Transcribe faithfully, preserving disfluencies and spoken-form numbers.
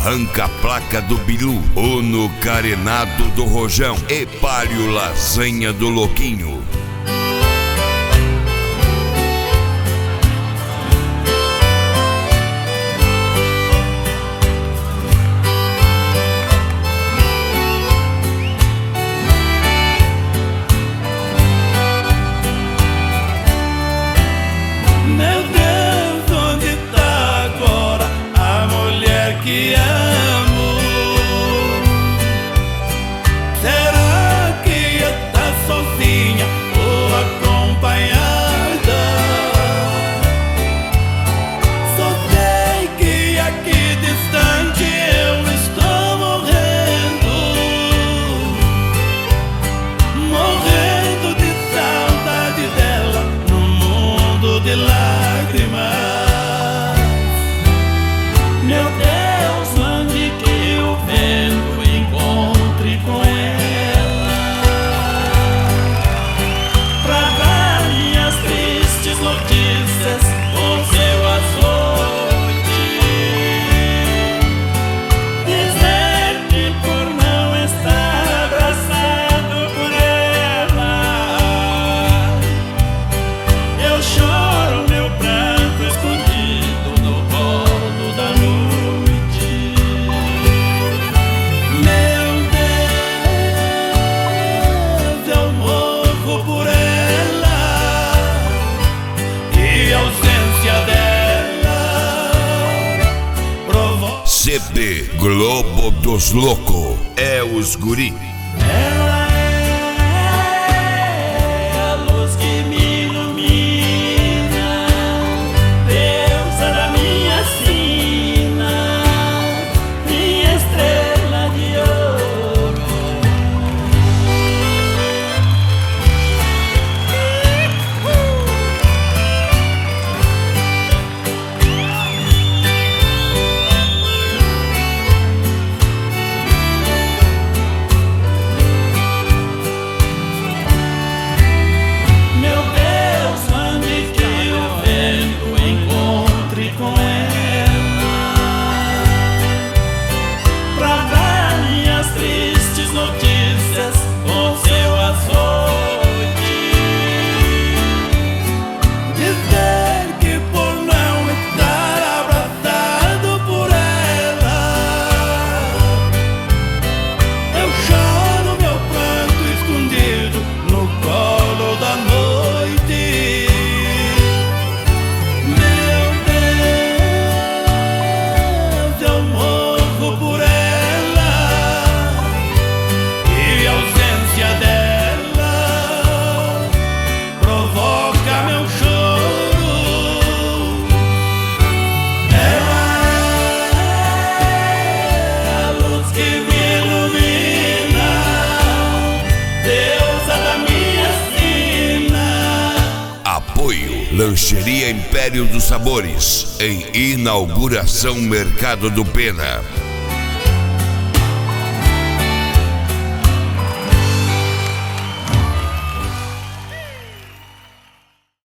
arranca a placa do Bilu, Uno carenado do Rojão e Palio lasanha do Louquinho. Meu Deus, onde tá agora a mulher que amo? Será que tá sozinha ou acompanhada? Só sei que aqui distante eu estou morrendo, morrendo de saudade dela no mundo de lágrimas. Meu Deus, mande que o vento encontre com ela, pra dar minhas tristes notícias com seu açoite, dizer que por não estar abraçado por ela eu choro meu pranto escondido no colo da noite. Meu Deus, eu morro por ela e a ausência dela provoca. C D Globo dos Loucos é os guri. Ela é a luz que me ilumina, deusa da minha sina, minha estrela de ouro. Meu Deus, mande que o vento encontre com ela, pra dar minhas tristes notícias com seu açoite, dizer que por não estar abraçado por ela eu choro meu pranto escondido no colo da noite. Meu Deus, eu morro por ela e a ausência dela provoca meu choro. Ela é a luz que me ilumina, deusa da minha sina. Apoio Lancheria Império dos Sabores em inauguração Mercado do Pena.